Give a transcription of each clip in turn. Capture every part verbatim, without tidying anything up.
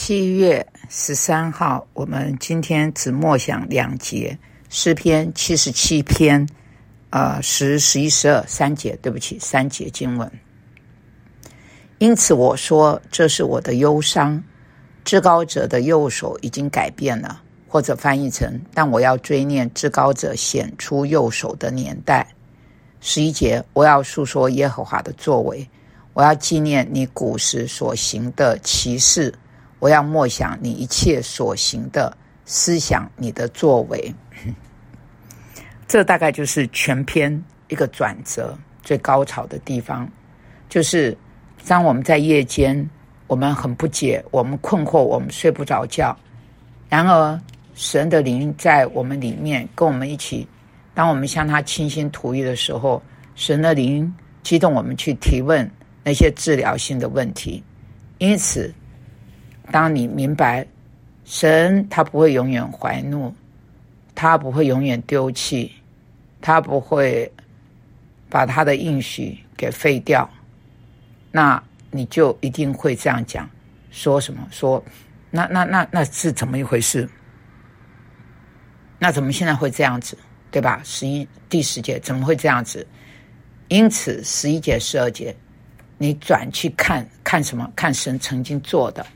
七月十三号，我们今天只默想两节，诗篇七十七篇，呃，十、十一、十二三节，对不起，三节经文。因此我说，这是我的忧伤，至高者的右手已经改变了，或者翻译成，但我要追念至高者显出右手的年代。十一节，我要述说耶和华的作为，我要纪念你古时所行的奇事，我要默想你一切所行的，思想你的作为。这大概就是全篇一个转折最高潮的地方，就是当我们在夜间，我们很不解，我们困惑，我们睡不着觉，然而神的灵在我们里面跟我们一起，当我们向他倾心吐意的时候，神的灵激动我们去提问那些治疗性的问题。因此当你明白神他不会永远怀怒，他不会永远丢弃，他不会把他的应许给废掉，那你就一定会这样讲，说什么说那那那那是怎么一回事？那怎么现在会这样子，对吧？十一第十节怎么会这样子？因此十一节十二节你转去看看什么？看神曾经做的。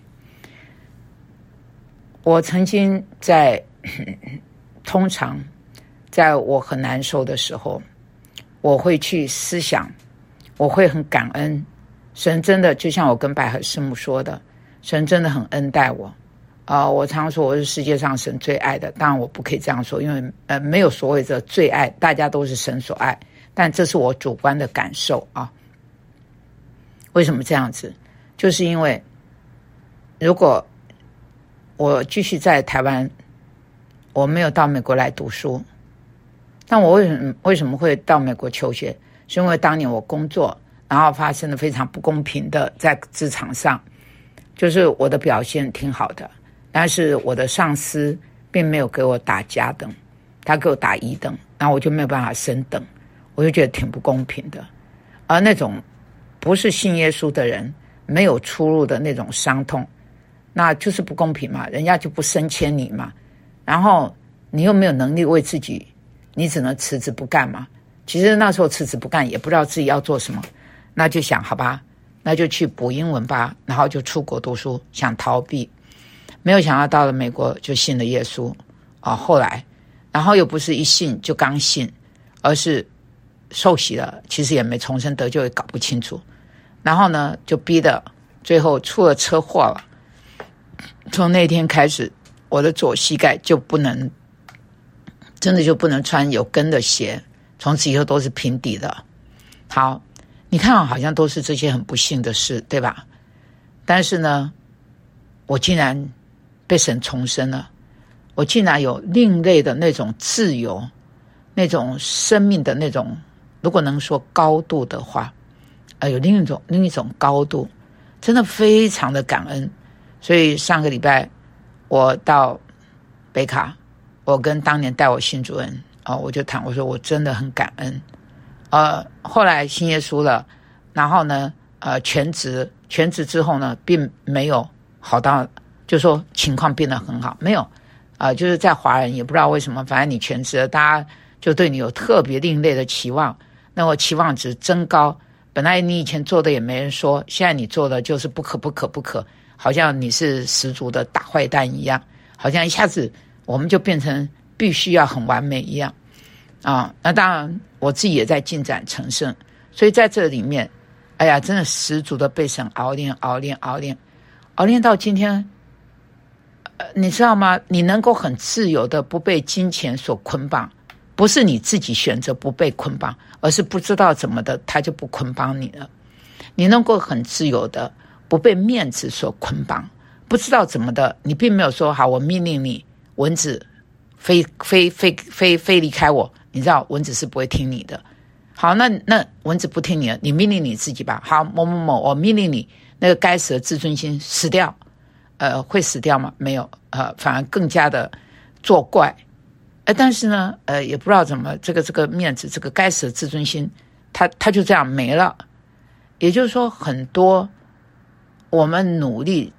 我曾经在通常在我很难受的时候，我会去思想，我会很感恩神，真的就像我跟百合师母说的，神真的很恩待我啊、呃！我常说我是世界上神最爱的，当然我不可以这样说，因为呃没有所谓的最爱，大家都是神所爱，但这是我主观的感受啊。为什么这样子？就是因为如果我继续在台湾，我没有到美国来读书，但我为什么为什么会到美国求学？是因为当年我工作，然后发生了非常不公平的在职场上，就是我的表现挺好的，但是我的上司并没有给我打甲等，他给我打乙等，然后我就没有办法升等，我就觉得挺不公平的。而那种不是信耶稣的人没有出路的那种伤痛，那就是不公平嘛，人家就不升迁你嘛，然后你又没有能力为自己，你只能辞职不干嘛。其实那时候辞职不干也不知道自己要做什么，那就想好吧，那就去补英文吧，然后就出国读书，想逃避。没有想到到了美国就信了耶稣啊，后来然后又不是一信就刚信，而是受洗了，其实也没重生得救，也搞不清楚，然后呢就逼得最后出了车祸了。从那天开始，我的左膝盖就不能，真的就不能穿有跟的鞋，从此以后都是平底的。好，你看好像都是这些很不幸的事，对吧？但是呢，我竟然被神重生了，我竟然有另类的那种自由，那种生命的那种，如果能说高度的话，呃，有另一种另一种高度，真的非常的感恩。所以上个礼拜我到北卡，我跟当年带我信主人哦，我就谈，我说我真的很感恩。呃，后来信耶稣了，然后呢，呃，全职全职之后呢，并没有好到，就说情况变得很好，没有，呃，就是在华人也不知道为什么，反正你全职了，大家就对你有特别另类的期望，那我期望值增高。本来你以前做的也没人说，现在你做的就是不可不可不可，好像你是十足的大坏蛋一样，好像一下子我们就变成必须要很完美一样啊。那当然我自己也在进展成圣，所以在这里面，哎呀，真的十足的被神熬炼熬炼熬炼熬炼到今天，呃，你知道吗？你能够很自由的不被金钱所捆绑，不是你自己选择不被捆绑，而是不知道怎么的他就不捆绑你了。你能够很自由的不被面子所捆绑，不知道怎么的，你并没有说好，我命令你蚊子飞飞飞飞飞离开我，你知道蚊子是不会听你的。好，那那蚊子不听你了，你命令你自己吧。好，某某某，我命令你那个该死的自尊心死掉，呃，会死掉吗？没有，呃，反而更加的作怪。呃，但是呢，呃，也不知道怎么这个这个面子，这个该死的自尊心，它它就这样没了。也就是说，很多我们努力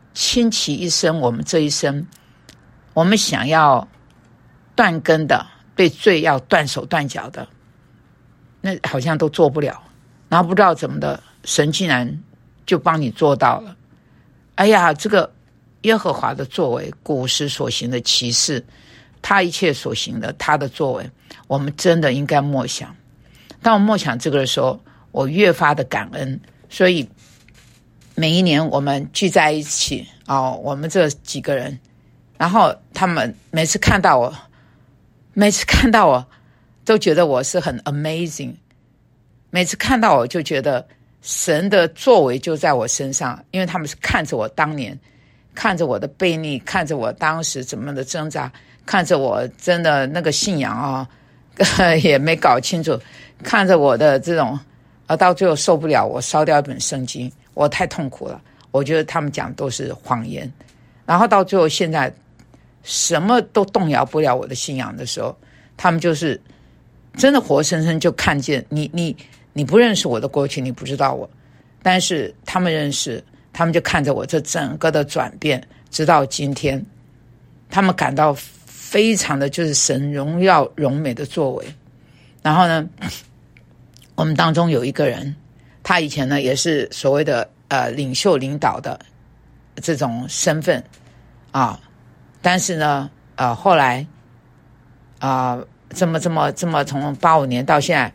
倾其一生，我们这一生，我们想要断根的，被罪要断手断脚的，那好像都做不了。然后不知道怎么的，神竟然就帮你做到了。哎呀，这个耶和华的作为，古时所行的奇事，他一切所行的，他的作为，我们真的应该默想。当我默想这个的时候，我越发的感恩。所以每一年我们聚在一起哦，我们这几个人，然后他们每次看到我，每次看到我都觉得我是很 amazing， 每次看到我就觉得神的作为就在我身上，因为他们是看着我当年，看着我的悖逆，看着我当时怎么的挣扎，看着我真的那个信仰啊、哦、也没搞清楚，看着我的这种啊，到最后受不了，我烧掉一本圣经，我太痛苦了。我觉得他们讲都是谎言，然后到最后现在什么都动摇不了我的信仰的时候，他们就是真的活生生就看见你，你你不认识我的过去，你不知道我，但是他们认识，他们就看着我这整个的转变，直到今天，他们感到非常的就是神荣耀荣美的作为。然后呢，我们当中有一个人，他以前呢也是所谓的呃领袖领导的这种身份啊，但是呢呃后来啊、呃、这么这么这么从八五年到现在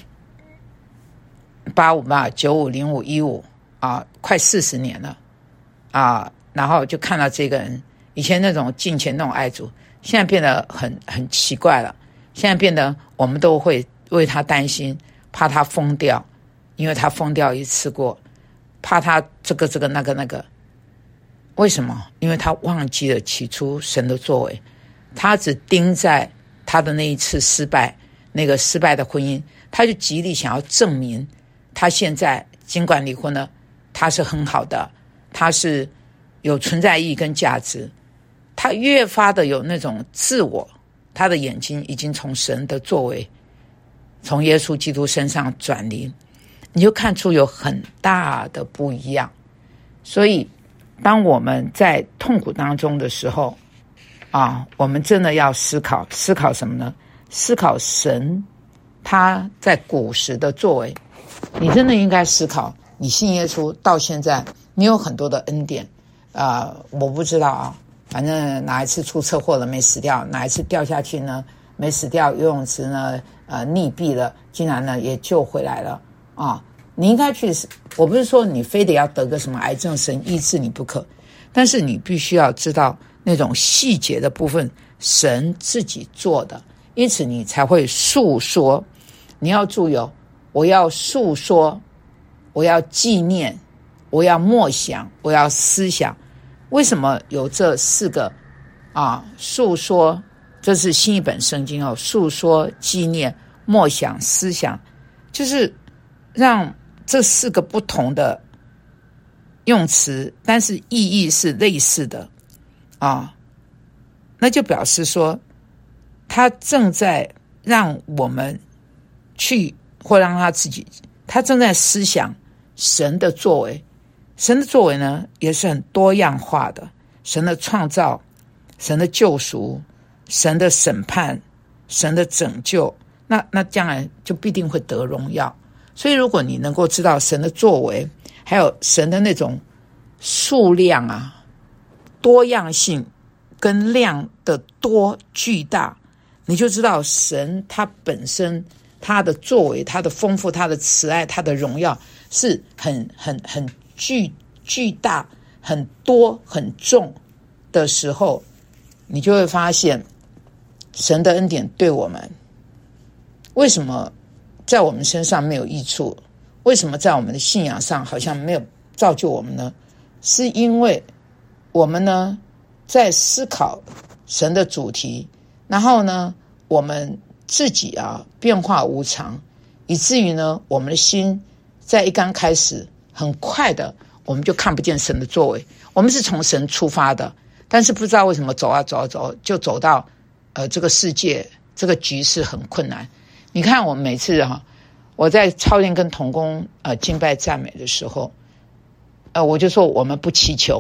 八五吧九五零五一五啊，快四十年了啊，然后就看到这个人以前那种敬虔那种爱主，现在变得很很奇怪了，现在变得我们都会为他担心，怕他疯掉，因为他疯掉一次过，怕他这个这个那个那个。为什么？因为他忘记了起初神的作为，他只盯在他的那一次失败，那个失败的婚姻，他就极力想要证明他现在尽管离婚了，他是很好的，他是有存在意义跟价值，他越发的有那种自我，他的眼睛已经从神的作为，从耶稣基督身上转离，你就看出有很大的不一样。所以当我们在痛苦当中的时候啊，我们真的要思考思考什么呢？思考神他在古时的作为。你真的应该思考，你信耶稣到现在你有很多的恩典啊、呃，我不知道啊，反正哪一次出车祸了没死掉，哪一次掉下去呢没死掉，游泳池呢呃溺毙了，竟然呢也救回来了啊！你应该去，我不是说你非得要得个什么癌症神医治你不可，但是你必须要知道那种细节的部分神自己做的，因此你才会诉说。你要注意哦，我要诉说，我要纪念，我要默想，我要思想。为什么有这四个啊？诉说，这是新一本圣经哦。诉说、纪念、默想、思想，就是让这四个不同的用词，但是意义是类似的啊。那就表示说，他正在让我们去，或让他自己，他正在思想神的作为。神的作为呢，也是很多样化的。神的创造，神的救赎，神的审判，神的拯救，那那将来就必定会得荣耀。所以如果你能够知道神的作为，还有神的那种数量啊、多样性跟量的多巨大，你就知道神他本身他的作为，他的丰富，他的慈爱，他的荣耀是很很很巨巨大、很多、很重的时候，你就会发现神的恩典对我们为什么在我们身上没有益处，为什么在我们的信仰上好像没有造就我们呢？是因为我们呢在思考神的主题，然后呢我们自己啊变化无常，以至于呢我们的心在一刚开始很快的我们就看不见神的作为。我们是从神出发的，但是不知道为什么走啊走啊走就走到呃这个世界这个局势很困难。你看我每次啊我在操练跟同工呃敬拜赞美的时候，呃我就说我们不祈求，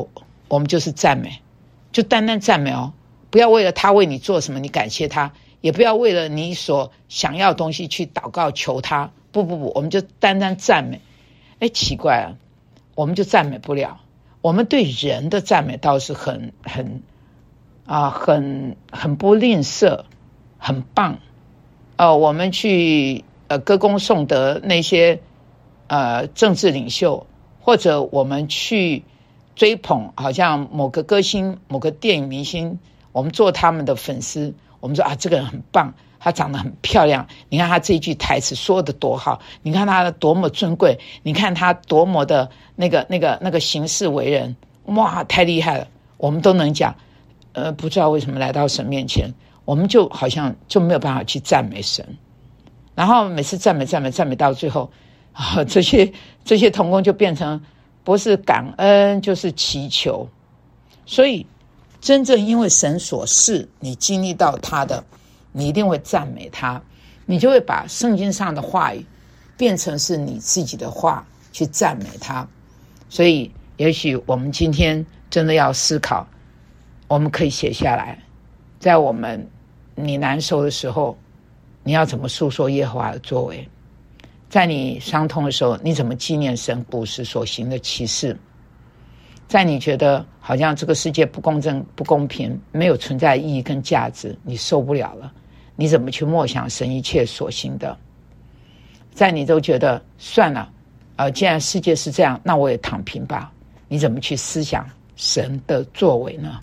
我们就是赞美，就单单赞美哦，不要为了他为你做什么你感谢他，也不要为了你所想要的东西去祷告求他，不不不，我们就单单赞美。哎，奇怪了，我们就赞美不了。我们对人的赞美倒是很很啊，很很不吝啬，很棒。呃，我们去呃歌功颂德那些呃政治领袖，或者我们去追捧好像某个歌星、某个电影明星，我们做他们的粉丝，我们说啊，这个人很棒，她长得很漂亮，你看她这一句台词说的多好，你看她多么尊贵，你看她多么的那个那个那个行事为人，哇，太厉害了，我们都能讲。呃，不知道为什么来到神面前，我们就好像就没有办法去赞美神，然后每次赞美赞美赞美到最后啊，这些这些同工就变成不是感恩就是祈求。所以真正因为神所示你经历到他的，你一定会赞美他，你就会把圣经上的话语变成是你自己的话去赞美他。所以也许我们今天真的要思考，我们可以写下来，在我们你难受的时候，你要怎么诉说耶和华的作为，在你伤痛的时候，你怎么纪念神古时所行的奇事，在你觉得好像这个世界不公正不公平，没有存在意义跟价值，你受不了了，你怎么去默想神一切所行的，在你都觉得算了呃，既然世界是这样，那我也躺平吧，你怎么去思想神的作为呢？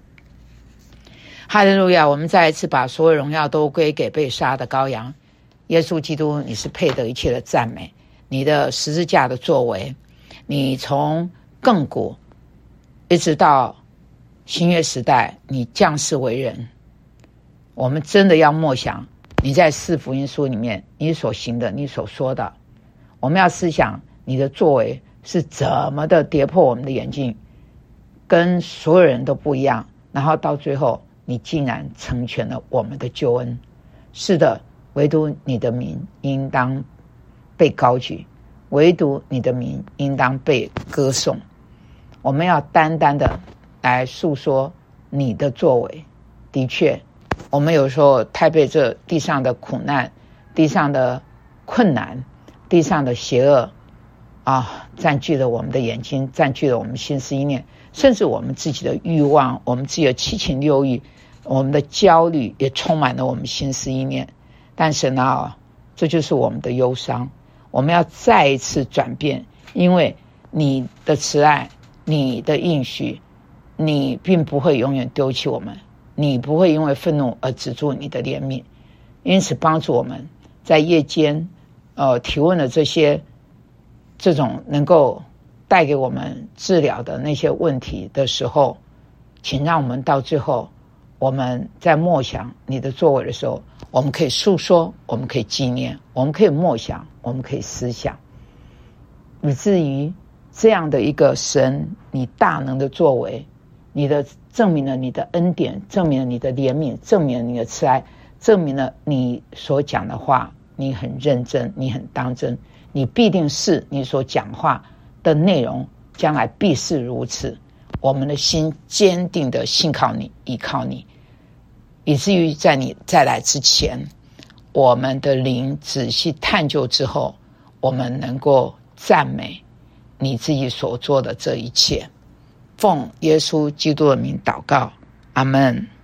哈利路亚！我们再一次把所有荣耀都归给被杀的羔羊耶稣基督，你是配得一切的赞美，你的十字架的作为，你从亘古一直到新约时代，你降世为人，我们真的要默想你在四福音书里面你所行的，你所说的，我们要思想你的作为是怎么的跌破我们的眼镜，跟所有人都不一样，然后到最后你竟然成全了我们的救恩。是的，唯独你的名应当被高举，唯独你的名应当被歌颂。我们要单单的来诉说你的作为。的确，我们有时候太被这地上的苦难、地上的困难、地上的邪恶啊，占据了我们的眼睛，占据了我们心思意念，甚至我们自己的欲望，我们自己的七情六欲，我们的焦虑也充满了我们心思意念。但是呢，这就是我们的忧伤，我们要再一次转变，因为你的慈爱，你的应许，你并不会永远丢弃我们，你不会因为愤怒而止住你的怜悯。因此帮助我们在夜间呃提问的这些这种能够带给我们治疗的那些问题的时候，请让我们到最后，我们在默想你的作为的时候，我们可以诉说，我们可以纪念，我们可以默想，我们可以思想，以至于这样的一个神你大能的作为，你的证明了你的恩典，证明了你的怜悯，证明了你的慈爱，证明了你所讲的话你很认真，你很当真，你必定是你所讲话的内容将来必是如此。我们的心坚定的信靠你，依靠你，以至于在你再来之前，我们的灵仔细探究之后，我们能够赞美你自己所做的这一切。奉耶稣基督的名祷告，阿们。